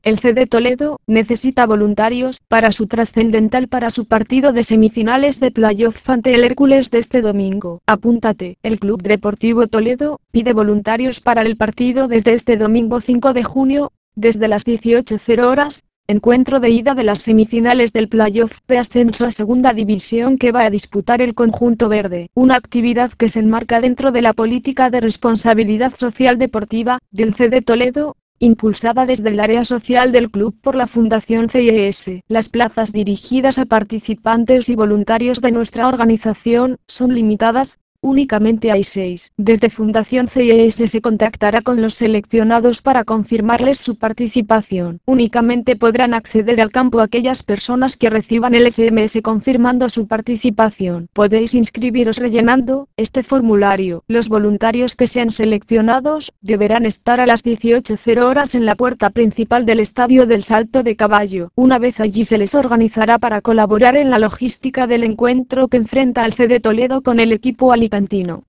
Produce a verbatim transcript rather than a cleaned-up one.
El C D Toledo necesita voluntarios para su trascendental para su partido de semifinales de playoff ante el Hércules de este domingo. Apúntate. El Club Deportivo Toledo pide voluntarios para el partido desde este domingo cinco de junio, desde las dieciocho horas, encuentro de ida de las semifinales del playoff de ascenso a Segunda División que va a disputar el conjunto verde. Una actividad que se enmarca dentro de la política de responsabilidad social deportiva del C D Toledo, impulsada desde el área social del club por la Fundación C I E S. Las plazas dirigidas a participantes y voluntarios de nuestra organización son limitadas, únicamente hay seis. Desde Fundación C I E S se contactará con los seleccionados para confirmarles su participación. Únicamente podrán acceder al campo aquellas personas que reciban el S M S confirmando su participación. Podéis inscribiros rellenando este formulario. Los voluntarios que sean seleccionados deberán estar a las dieciocho horas en la puerta principal del Estadio del Salto de Caballo. Una vez allí se les organizará para colaborar en la logística del encuentro que enfrenta al C D Toledo con el equipo alicantino.